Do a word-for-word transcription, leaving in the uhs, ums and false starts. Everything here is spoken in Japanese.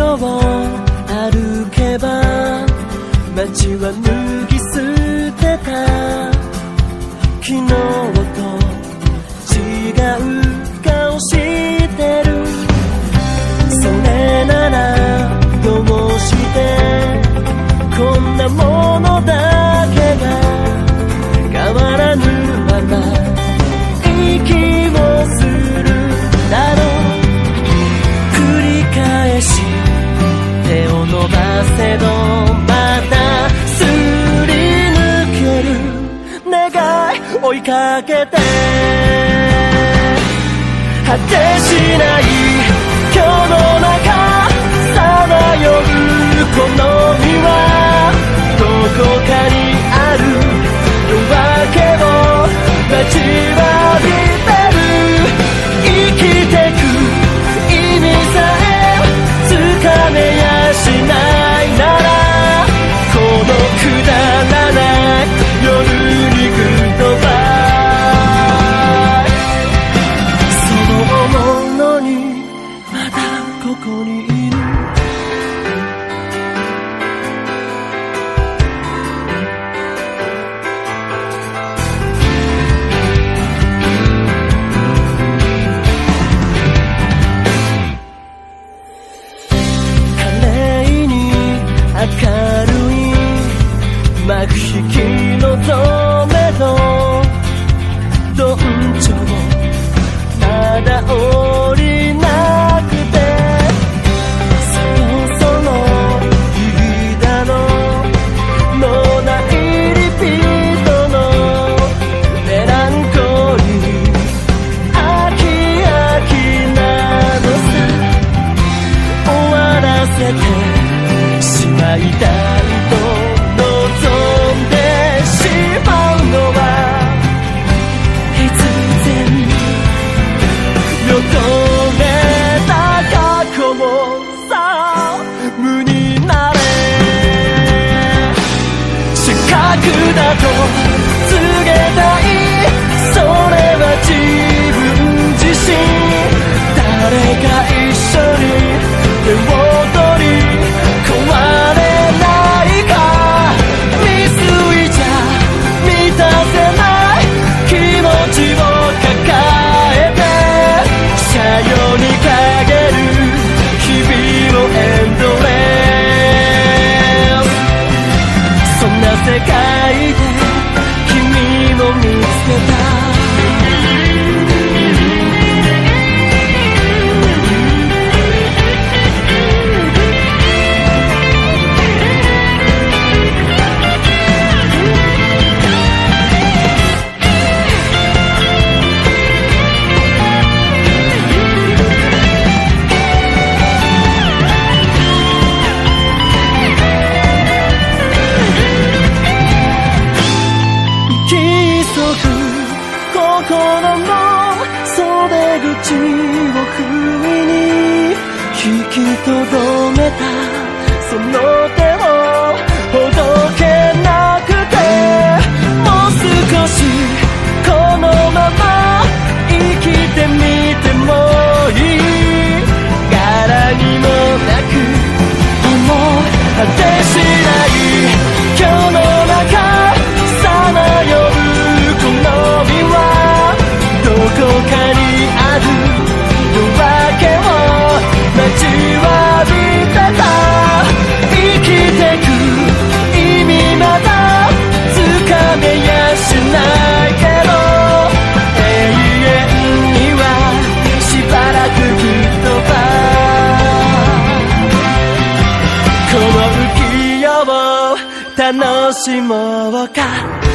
を歩けば街は脱ぎ捨てた昨日と違う顔してる。それならどうしてこんなものだけが変わらぬまま息をするだろう。繰り返し手を伸ばせどまたすり抜ける願い追いかけて果てしない今日の中さまようこの身はどこかにある夜明けを待ちわびてる。生きてく意味さえつかめやしないならこのくだらない夜にグッドバイ。そう思うのにまだここにいる。明るい幕引きの止めとどんちょまだ降りなくてそろそろいいだろうのないリピートのメランコリー飽き飽きなのさ終わらせて会いたいと望んでしまうのはいつ全部よどめた過去もさ無になれ。失格だと告げたいそれは自分自身誰か一緒に手を取り壊れないか未遂じゃ満たせない気持ちを抱えて斜陽に陰る日々をエンドレス。そんな世界で君を見つけた。心の袖口を不意に引きとどめたその手をほどけなくてもう少しこのまま生きてみてもいい。柄にもなく思う果てしない今日の中さまようこの身はどこかにある夜明けを待ちわびてた。生きてく意味まだつかめやしないけど永遠にはしばらくグッドバイ。この浮世を楽しもうか。